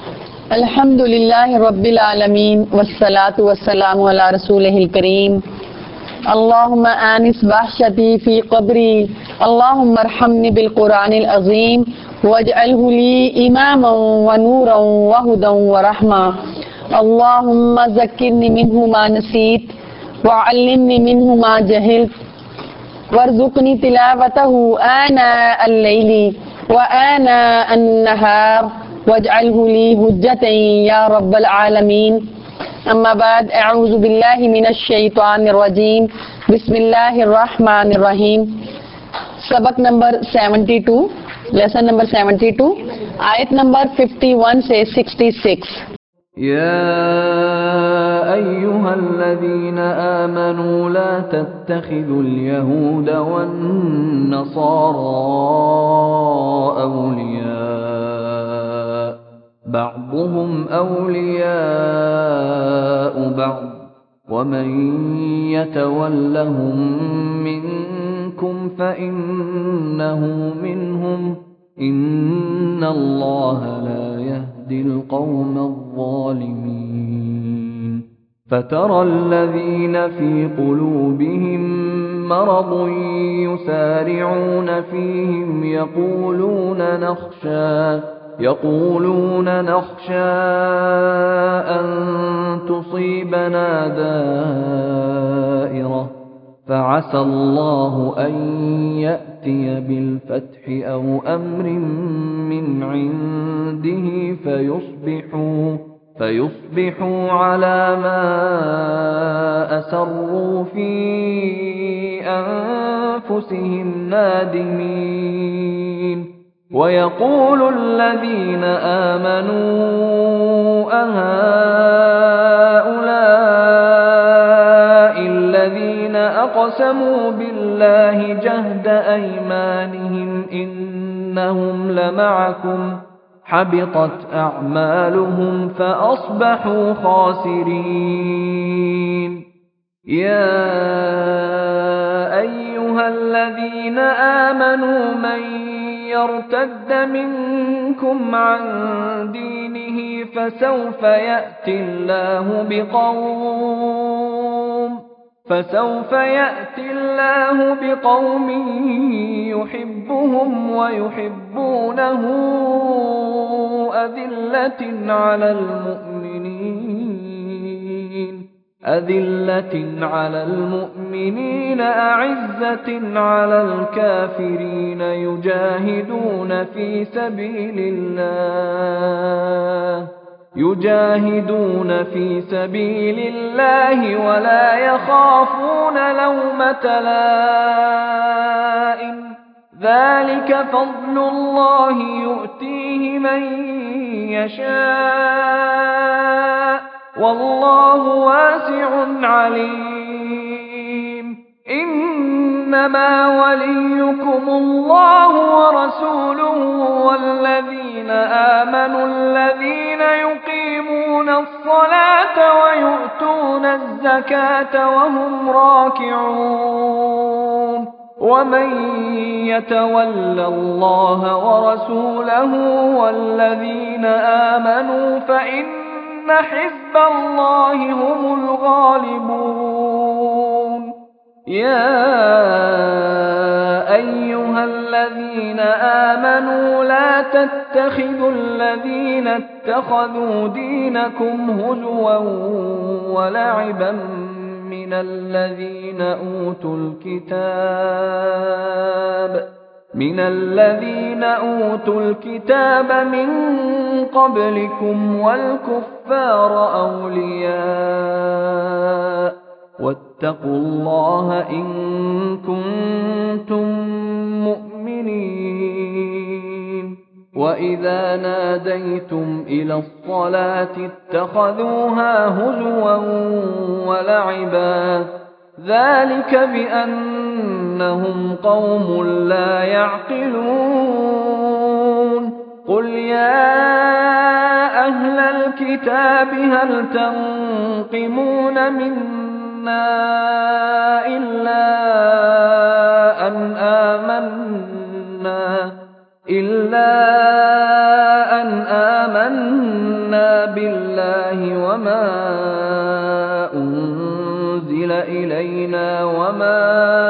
अल्हम्दुलिल्लाहि रब्बिल आलमीन वस्सलातु वस्सलामु अला रसूलिहिल करीम। अल्लाहुम्मा आनिस वहशती फी क़ब्री, अल्लाहुम्मा अरहमनी बिल क़ुरानिल अज़ीम वजअलहु ली इमामन व नूरन व हुदन व रहमा। अल्लाहुम्मा ज़क्किरनी मिन्हु मा नसीत व अल्लिमनी मिन्हु मा जहिलत वर्ज़ुक़नी तिलावतहु आना अल-लैली व आना अन-नहार वजअलहु ली हुज्जतन या रब्बल आलमीन। अम्मा बाद, अऊज़ु बिल्लाहि मिनश शैतानिर रजीम, बिस्मिल्लाहिर रहमानिर रहीम। सबक नंबर 72, लेसन नंबर 72, आयत नंबर 51 से 66। يا أيها الذين آمنوا لا تتخذوا اليهود والنصارى أولياء بعضهم أولياء بعض ومن يتولهم منكم فإنه منهم إن الله لا يهدي القوم الظالمين. فترى الذين في قلوبهم مرض يسارعون فيهم يقولون نخشى أن تصيبنا دائرة فعسى الله أن يأتي بالفتح أو أمر من عنده فيصبحوا على ما أسروا في أنفسهم نادمين. ويقول الذين آمنوا أهؤلاء الذين أقسموا بالله جهد أيمانهم إنهم لمعكم حبطت أعمالهم فأصبحوا خاسرين. يا أيها الذين آمنوا من يرتد منكم عن دينه فسوف يأتي الله بقوم يحبهم ويحبونه أذلة على المؤمنين أعزة على الكافرين يجاهدون في سبيل الله ولا يخافون لومة لائم. ذلك فضل الله يؤتيه من يشاء والله واسع عليم. إنما وليكم الله ورسوله والذين آمنوا الذين يقيمون الصلاة ويؤتون الزكاة وهم راكعون. ومن يتول الله ورسوله والذين آمنوا فإن حزب الله هم الغالبون. يا أيها الذين آمنوا لا تتخذوا الذين اتخذوا دينكم هزوا ولعبا من الذين أوتوا الكتاب من قبلكم والكفار أولياء واتقوا الله إن كنتم مؤمنين. وإذا ناديتم إلى الصلاة اتخذوها هزوا ولعبا ذلك بأنهم قوم لا يعقلون. قل يا أهل الكتاب هل تنقمون منا إلا أن آمنا آمنا بالله وما أنزل إلينا وما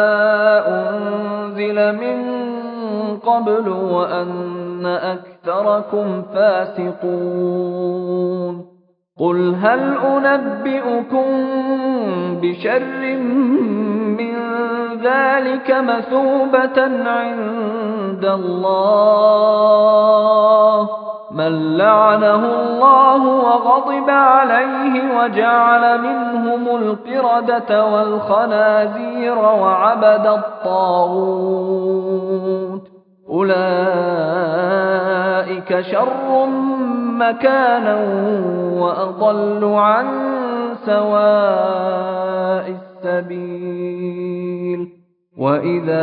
أنزل من قبل وأن أكثركم فاسقون قل هل أنبئكم بشر من ذلك مثوبة عند الله من لعنه الله وغضب عليه وجعل منهم القردة والخنازير وعبد الطاغوت أولئك شر مكانا وأضل عن سواء السبيل وإذا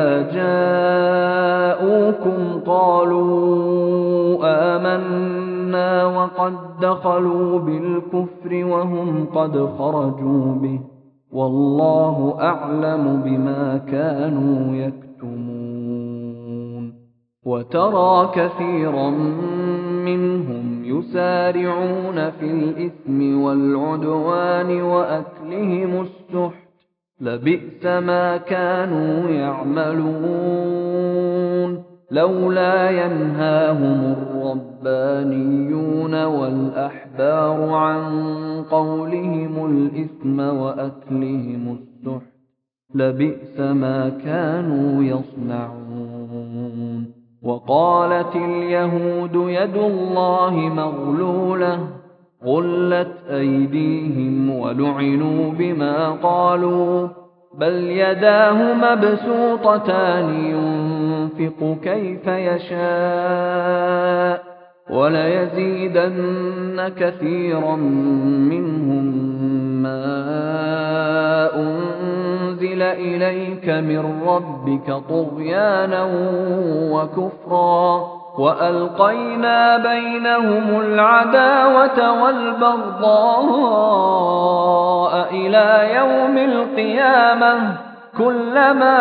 جاءوكم قالوا آمنا وقد دخلوا بالكفر وهم قد خرجوا به والله أعلم بما كانوا يكتمون وترى كثيرا منهم يسارعون في الإثم والعدوان وأكلهم السحت لبئس ما كانوا يعملون لولا ينهاهم الربانيون والأحبار عن قولهم الإثم وأكلهم السحت لبئس ما كانوا يصنعون وقالت اليهود يد الله مغلولة غلت أيديهم ولعنوا بما قالوا بل يداه مبسوطتان ينفق كيف يشاء وليزيدن كثيرا منهم ما أنزل إليك من ربك طغيانا وكفرا وألقينا بينهم العداوة والبغضاء إلى يوم القيامة كلما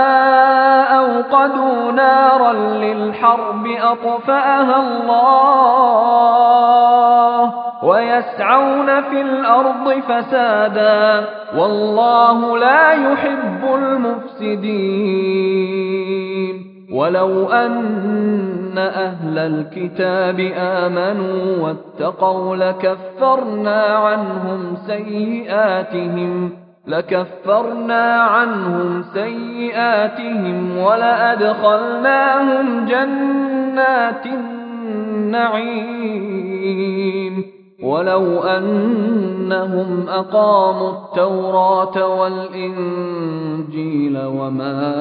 أوقدوا نارا للحرب أطفأها الله ويسعون في الأرض فسادا والله لا يحب المفسدين ولو أن أهل الكتاب آمنوا واتقوا لكفرنا عنهم سيئاتهم ولأدخلناهم جنات النعيم ولو أنهم أقاموا التوراة والإنجيل وما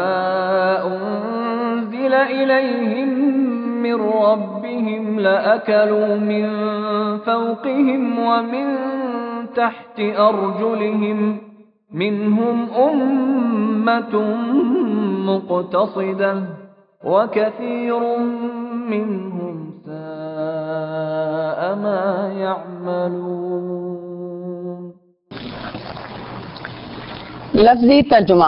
أنزل إليهم من ربهم لأكلوا من فوقهم ومن تحت أرجلهم منهم أمة مقتصدة وكثير منهم ساء ما يعملون لفظی ترجمہ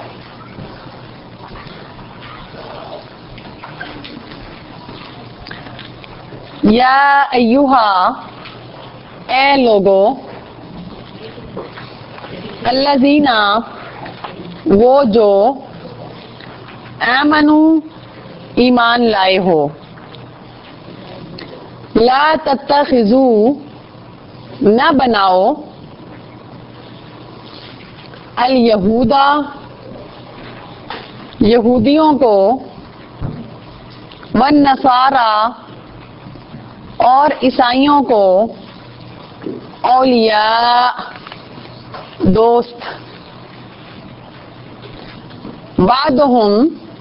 یا ایوہا اے لوگو الذین وہ جو آمنو ایمان لائے ہو لا تتخذو نہ بناؤ الیہودا یہودیوں کو والنصارا اور عیسائیوں کو اولیاء دوست بعضهم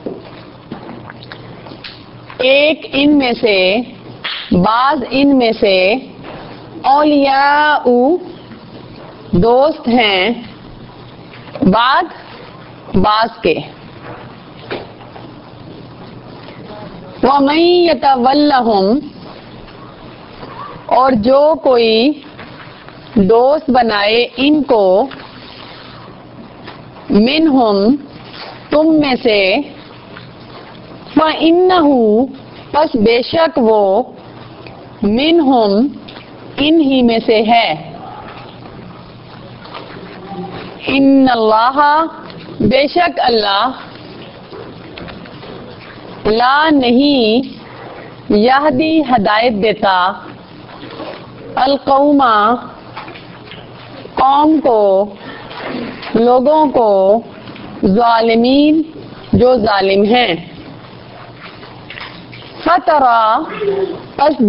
ایک ان میں سے بعض ان میں سے اولیاء دوست ہیں بعض کے وَمَن يَتَوَلَّهُمْ اور جو کوئی دوست بنائے ان کو منہم تم میں سے فَإِنَّهُ پس بے شک وہ منہم انہی میں سے ہے. ان اللہ بے شک اللہ لا نہیں یہدی ہدایت دیتا القوم قوم کو لوگوں کو ظالمین جو ظالم ہیں. فترا پس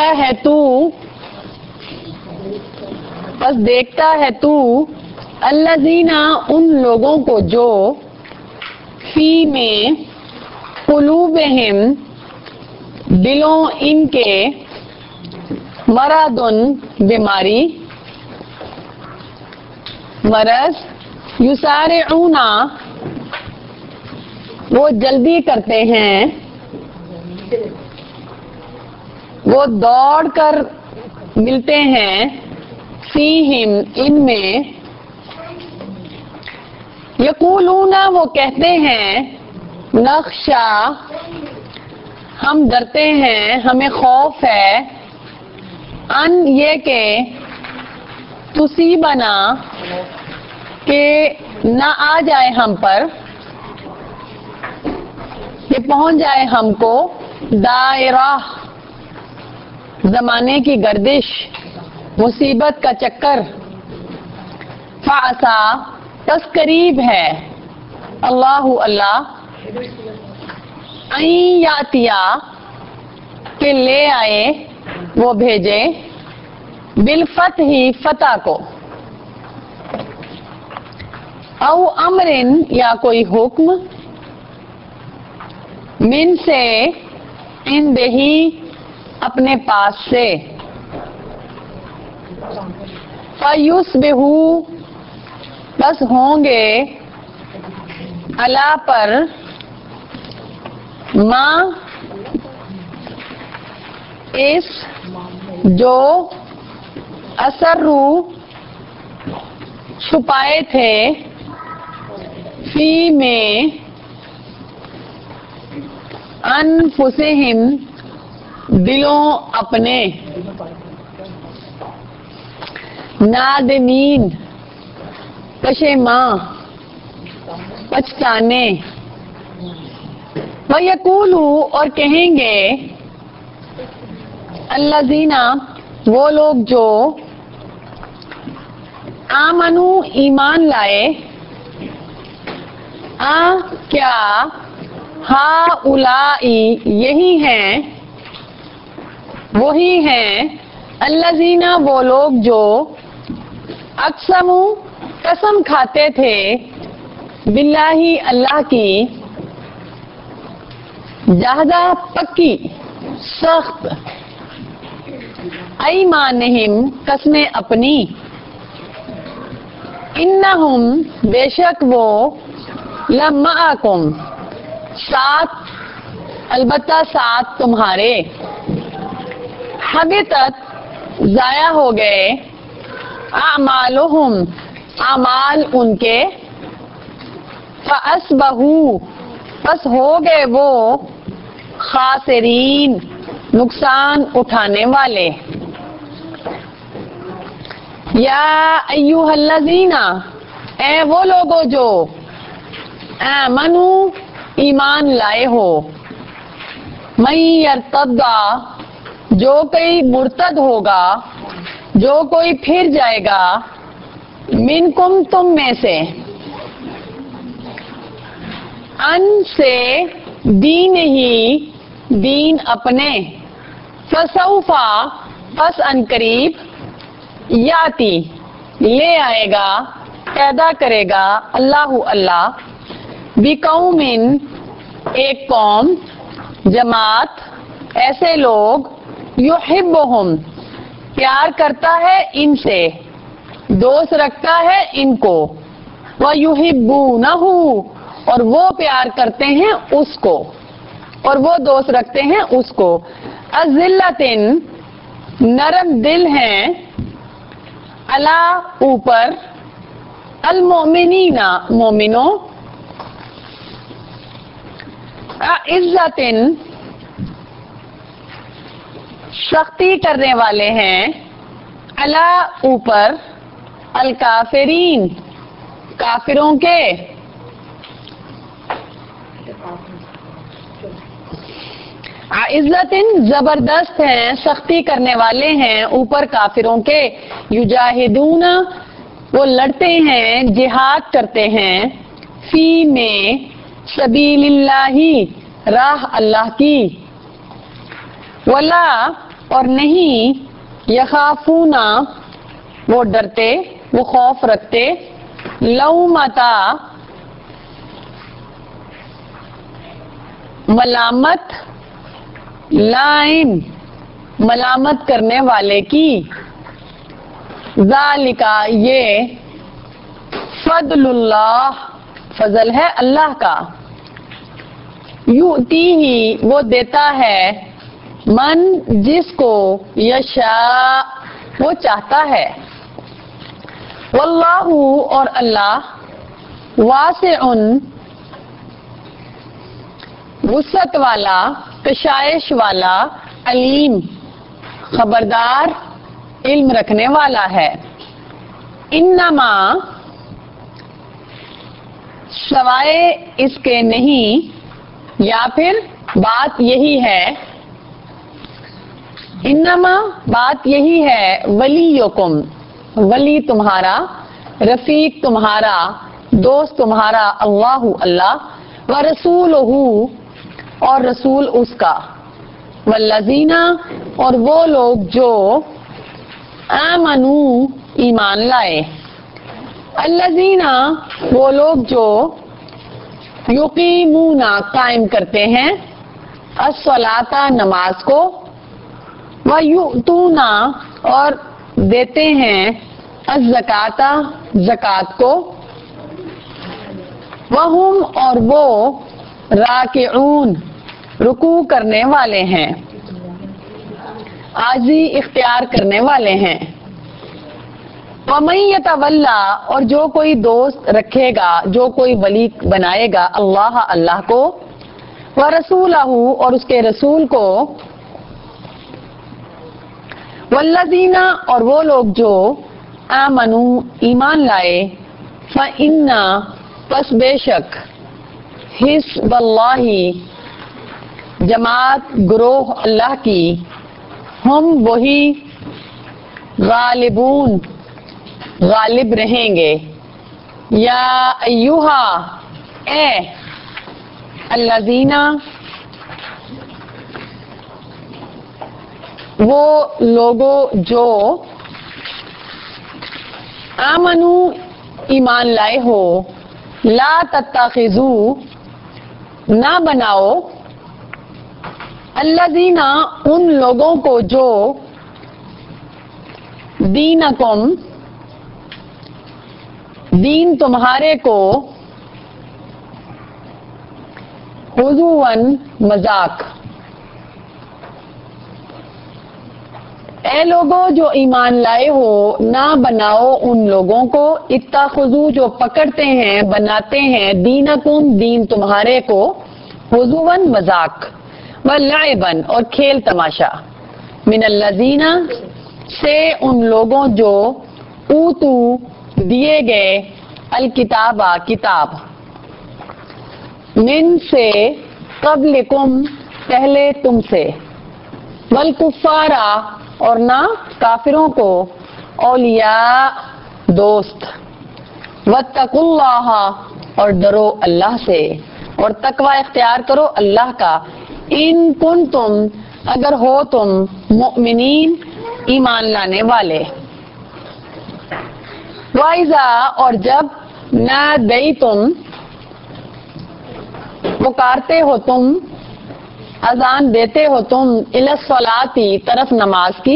دیکھتا ہے تو الذین ان لوگوں کو جو فی میں قلوبہم دلوں ان کے مرضن بیماری مرض یسارعون وہ جلدی کرتے ہیں وہ دوڑ کر ملتے ہیں فیہم ان میں یقولون وہ کہتے ہیں نخشا ہم ڈرتے ہیں ہمیں خوف ہے ان یہ کہ تصیبنا کہ نہ آ جائے ہم پر کہ پہنچ جائے ہم کو دائرہ زمانے کی گردش مصیبت کا چکر فعسا بس قریب ہے اللہ این یاتیا کہ لے آئے وہ بھیجے بالفتح فتح کو او امرن یا کوئی حکم من سے ان دہی اپنے پاس سے فیصبحوا بس ہوں گے علا پر ماں اس جو اسروا چھپائے تھے فی میں انفسہم دلوں اپنے نادمین پشیماں پچھتانے وَيَقُولُوا اور کہیں گے الذین وہ لوگ جو آمنو ایمان لائے کیا ہؤلائی یہی ہیں وہی ہیں الذین وہ لوگ جو اقسموا قسم کھاتے تھے باللہ اللہ کی جہدہ پکی سخت ایمانہم قسمیں اپنی انہم بے شک وہ لمعکم ساتھ البتہ ساتھ تمہارے حبطت ضائع ہو گئے اعمالہم اعمال ان کے فاصبحوا بس ہو گئے وہ خاسرین نقصان اٹھانے والے یا ایھا الذین اے وہ لوگوں جو آمنو ایمان لائے ہو من یرتد جو کوئی مرتد ہوگا جو کوئی پھر جائے گا منکم تم میں سے ان سے دین ہی دین اپنے فسوفا پس ان قریب یاتی لے آئے گا پیدا کرے گا اللہ بقوم ایک قوم جماعت ایسے لوگ یحبہم پیار کرتا ہے ان سے دوست رکھتا ہے ان کو ویحبونہ اور وہ پیار کرتے ہیں اس کو اور وہ دوست رکھتے ہیں اس کو اذلتن نرم دل ہیں اللہ اوپر المؤمنین مومنوں عزتن سختی کرنے والے ہیں अला ऊपर, अल काफिरीन काफिरों के, इज्जतिन जबरदस्त हैं, सख्ती करने वाले हैं ऊपर काफिरों के, युजाहिदूना वो लड़ते हैं, जिहाद करते हैं, फी में सबीलिल्लाही राह अल्लाह की, वला और नहीं, यखाफूना वो डरते, वो खौफ रखते, लौमता मलामत, लाइन मलामत करने वाले की, ज़ालिका ये, फदलुल्लाह फजल है अल्लाह का, युतीही वो देता है, मन जिसको, यशा वो चाहता है, वल्लाहु और अल्लाह, वासिउन वुसअत वाला, कशाइश वाला, अलीम खबरदार, इल्म रखने वाला है। इन्नमा सवाए इसके नहीं, या फिर बात यही है, इन्नमा बात यही है, वलीयुकुम वली तुम्हारा, रफीक तुम्हारा, दोस्त तुम्हारा, अल्लाहु अल्लाह, व रसूलहू और रसूल उसका, वल्लज़ीना और वो लोग जो, आमनू ईमान लाए, अल्लज़ीना वो लोग जो, युकीमूना कायम करते हैं, अस्सलाता नमाज को, व युतूना और देते हैं, अज़्ज़काता ज़कात को, वहुम और वो, राकिऊन रुकू करने वाले हैं, आजी इख्तियार करने वाले हैं। वमन यतवल्ला और जो कोई दोस्त रखेगा, जो कोई वली बनाएगा, अल्लाह अल्लाह को, व रसूलहू और उसके रसूल को, वल्लज़ीना और वो लोग जो, आमनू ईमान लाए, फ़इन्ना पस बेशक, हिस्बल्लाही जमात ग्रोह अल्लाह की, हम वही, गालिबून गालिब रहेंगे, या अय्युहा ए अल्लज़ीना वो लोगों जो, आमनू ईमान लाए हो, ला तत्ताखिजू ना बनाओ, अल्लज़ीना उन लोगों को जो, दीनकुम दीन तुम्हारे को, हुज़ुवन मजाक, ए लोगों जो ईमान लाए हो, ना बनाओ उन लोगों को, इत्ताखुज़ू जो पकड़ते हैं, बनाते हैं, दीनकुम दीन तुम्हारे को, हुज़ुवन मजाक, व लाइबन और खेल तमाशा, मिनल्लज़ीना से उन लोगों जो, ऊतू दिए गए, अल किताबा किताब, मिन से क़ब्लिकुम पहले तुमसे, वल कुफ़ारा और ना काफिरों को, औलिया दोस्त, वत्तकुल्लाह और डरो अल्लाह से, और तकवा इख्तियार करो अल्लाह का, इन कुंतुम अगर हो तुम, मुमिनीन ईमान लाने वाले, वाइजा और जब, ना दई तुम पुकारते हो तुम, अजान देते हो तुम, इलस्सलाती तरफ नमाज की,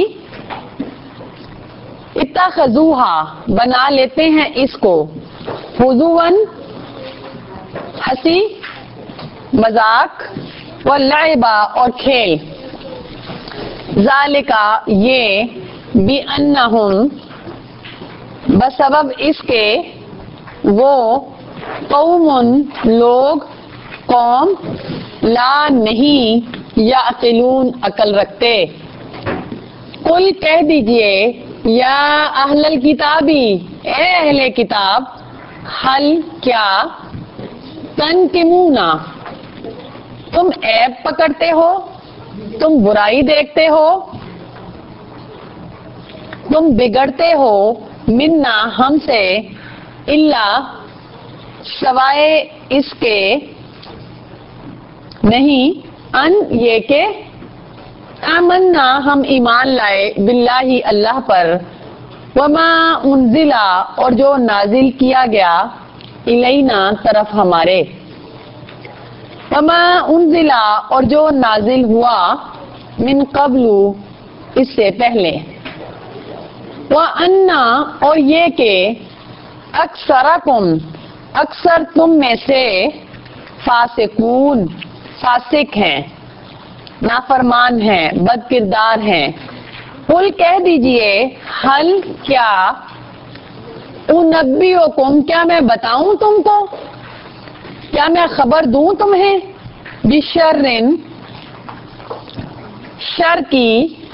इत्तखज़ूहा बना लेते हैं इसको, हुज़ुवन हंसी मजाक, व लाइबा और खेल, ज़ालिका ये, बिअन्नहुम बसबब इसके, वो कौमुन लोग, कौम, ला नहीं, या अक़िलून अकल रखते, कुल कह दीजिए, یا اہل الکتابی، اے اہل کتاب، حل کیا، تنقمون، تم عیب پکڑتے ہو، تم برائی دیکھتے ہو، تم بگڑتے ہو، منا ہم سے، الا سوائے اس کے، نہیں، ان یہ کہ آمنا ہم ایمان لائے، باللہ اللہ پر، وما انزلا اور جو نازل کیا گیا، الینا طرف ہمارے، وما انزلا اور جو نازل ہوا، من قبل اس سے پہلے، وَأَنَّا اور یہ کہ اکثرکم اکثر تم میں سے، فاسقون فاسق ہیں، نافرمان ہیں، بد کردار ہیں، قل کہہ دیجئے، حل کیا، انبئکم کیا میں بتاؤں تم کو، کیا میں خبر دوں تمہیں، بشرن شر کی،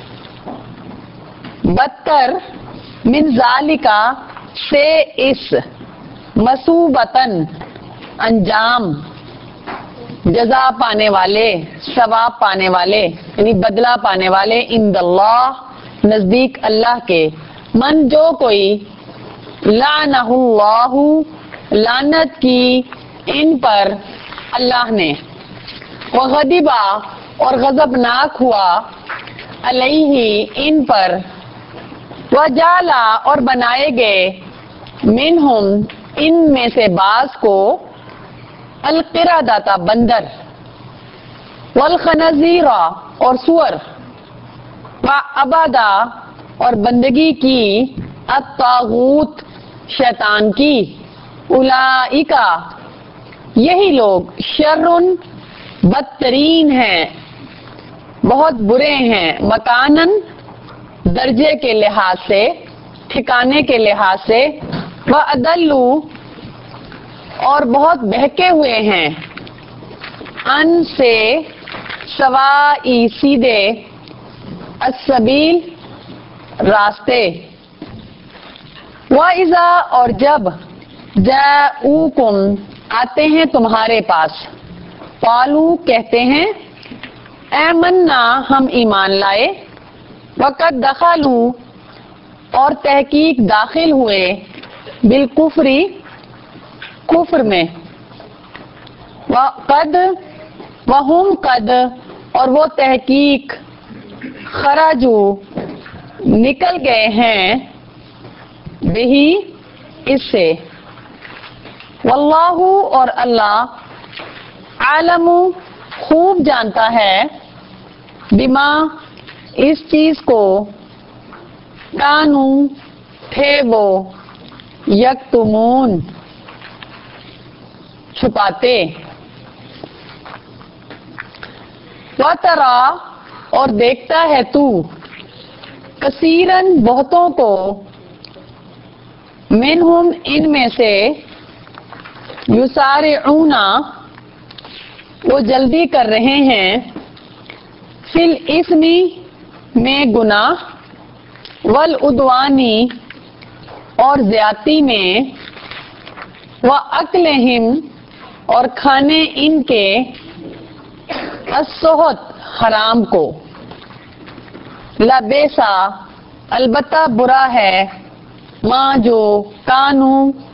بدتر، من ذالکا سے اس، مثوبتن انجام، جزا پانے والے، ثواب پانے والے، یعنی بدلہ پانے والے، عند اللہ نزدیک اللہ کے، من جو کوئی، لعنہ اللہ لعنت کی ان پر اللہ نے، وغضبا اور غضبناک ہوا، علیہ ان پر، وجالا اور بنائے گئے، منہم ان میں سے بعض کو، القردۃ بندر، والخنزیر اور سور، وعبدا اور بندگی کی، الطاغوت شیطان کی، اولئک یہی لوگ، شرٌ بدترین ہیں، بہت برے ہیں، مکانن درجے کے لحاظ سے، ٹھکانے کے لحاظ سے، وَأَضَلُّ اور بہت بہکے ہوئے ہیں، ان سے، سوائی سیدھے، السبیل راستے، وَإِذَا اور جب، جاءوکم آتے ہیں تمہارے پاس، قالو کہتے ہیں، آمنا ہم ایمان لائے، وقد دخلوا اور تحقیق داخل ہوئے، بالکفری کفر میں، وقد وہم قد اور وہ تحقیق، خرجو نکل گئے ہیں، بہی اس سے، واللہ اور اللہ، عالم خوب جانتا ہے، بما اس چیز کو، کانو تھے وہ، یکتمون چھپاتے، وَتَرَا اور دیکھتا ہے تو، کثیرن بہتوں کو، منہم ان میں سے، یسارعون وہ جلدی کر رہے ہیں، فی الاسم میں گناہ، والعدوانی اور زیادتی میں، وَأَكْلِهِمْ اور کھانے ان کے، السحت حرام کو، لبیسا البتہ برا ہے، ماں جو کانو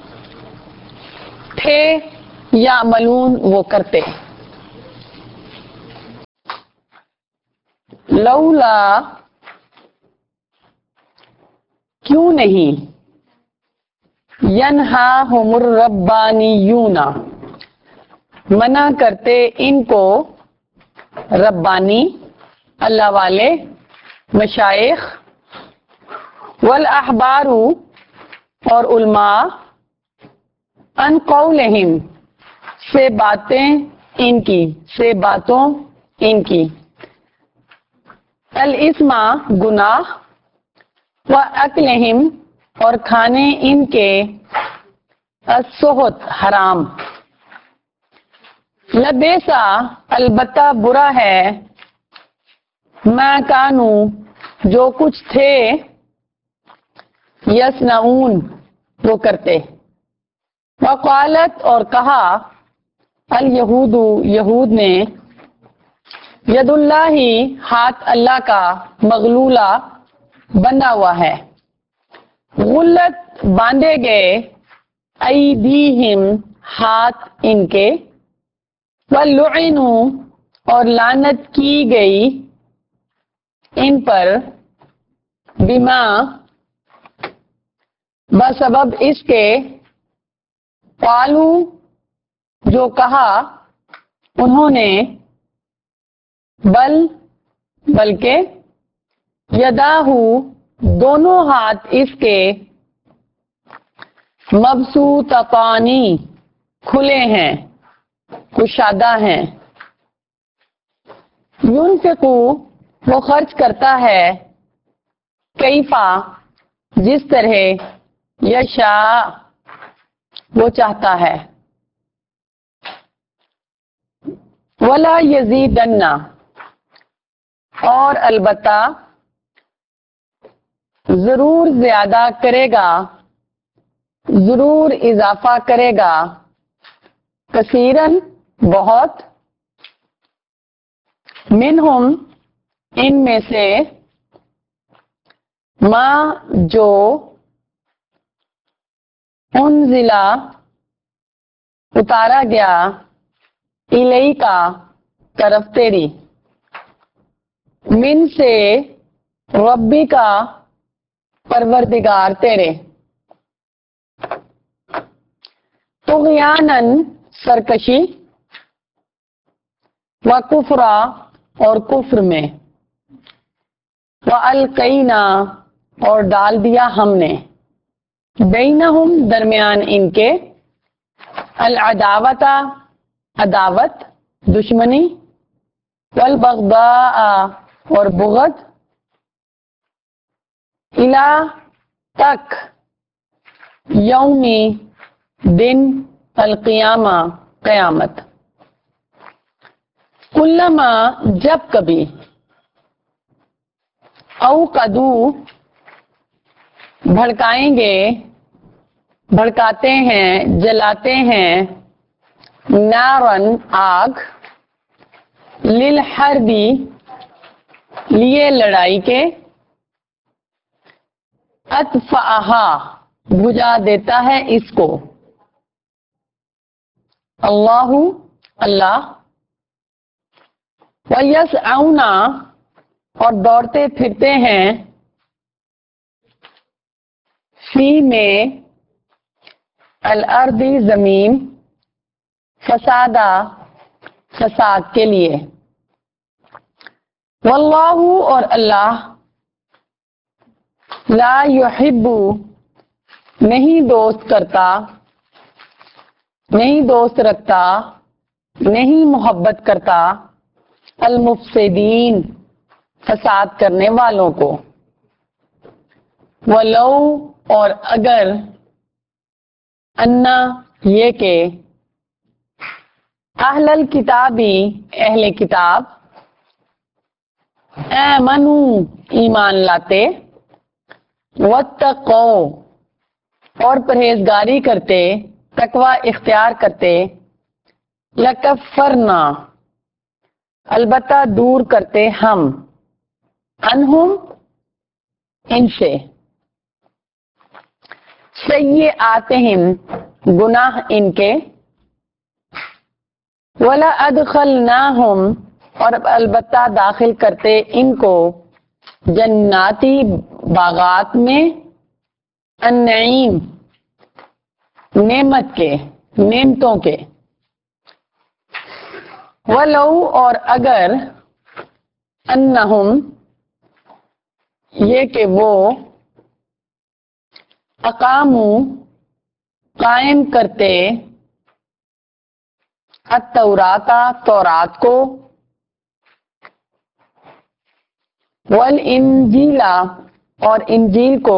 تھے، یا ملون وہ کرتے، لولا کیوں نہیں، ینہاہم الربانیون منع کرتے ان کو، ربانی اللہ والے، مشائخ، والاحبار اور علماء، ان قولہم سے باتیں ان کی، سے باتوں ان کی، الاسم گناہ، وَأَكْلِهِمْ اور کھانے ان کے، السحت حرام، لبیسا البتہ برا ہے، ما کانو جو کچھ تھے، یصنعون وہ کرتے. وقالت اور کہا الیہود یہود نے ید اللہ ہاتھ اللہ کا مغلولہ بندھا ہوا ہے. غلت باندھے گئے ایدیہم ہاتھ ان کے وَلُعِنُوا اور لعنت کی گئی ان پر بما بسبب اس کے قالو جو کہا انہوں نے بلکہ یداہو دونوں ہاتھ اس کے مبسوطتانی کھلے ہیں کشادہ ہیں. ينفقو وہ خرچ کرتا ہے کیفا جس طرح یشاء وہ چاہتا ہے. ولا یزیدن اور البتہ ضرور زیادہ کرے گا ضرور اضافہ کرے گا کثیرن بہت منہم ان میں سے ما جو انزلا اتارا گیا الی کا طرف تیری من سے ربی کا پروردگار تیرے طغیانن سرکشی و کفرا اور کفر میں وَأَلْقَيْنَا اور ڈال دیا ہم نے بینہم درمیان ان کے العداوت عداوت دشمنی والبغضاء اور بغض الی تک یومی دن القیامہ قیامت. کلما جب کبھی اوقدو بھڑکائیں گے بھڑکاتے ہیں جلاتے ہیں نارن آگ للحربی لیے لڑائی کے اطفاہا بجھا دیتا ہے اس کو اللہ وَيَسْعَوْنَ اور دوڑتے پھرتے ہیں فی میں الارض زمین فسادہ فساد کے لیے. واللہ اور اللہ لا یحب نہیں دوست کرتا نہیں دوست رکھتا نہیں محبت کرتا المفسدین فساد کرنے والوں کو. ولو اور اگر انا یہ کہ اہل الکتابی اہل کتاب آمنو ایمان لاتے واتقو اور پرہیزگاری کرتے تقوی اختیار کرتے لکفرنا البتہ دور کرتے ہم انہم ان سے سیئاتہم گناہ ان کے ولا ادخلناہم اور البتہ داخل کرتے ان کو جناتی باغات میں النعیم نعمت کے نعمتوں کے. ولو اور اگر انہم یہ کہ وہ اقامو قائم کرتے التورات تورات کو والانجیل اور انجیل کو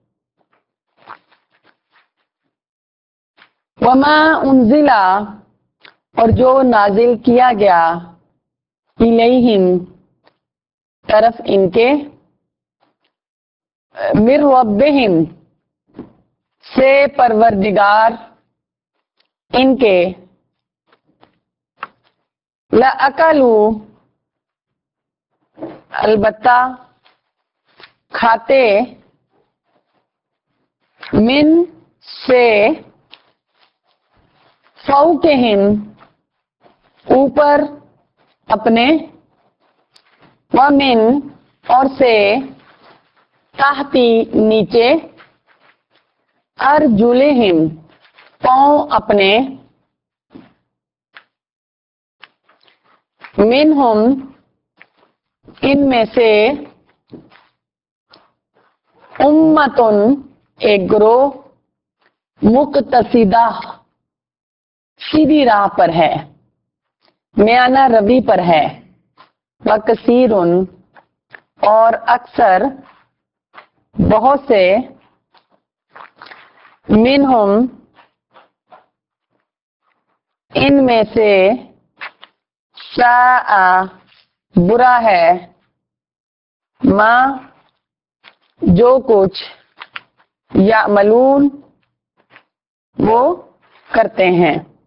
وما انزل اور جو نازل کیا گیا الیہم طرف ان کے من ربہم سے پروردگار ان کے لَأَكَلُوا البتہ کھاتے من سے فوقہم اوپر اپنے ومن اور سے تحتی نیچے ارجلہم پاؤں اپنے منہم ان میں سے امتن ایک گروہ مقتصدہ سیدھی راہ پر ہے میانہ روی پر ہے وکثیر اور اکثر بہت سے منہم ان میں سے شاء برا ہے ماں جو کچھ یعملون وہ کرتے ہیں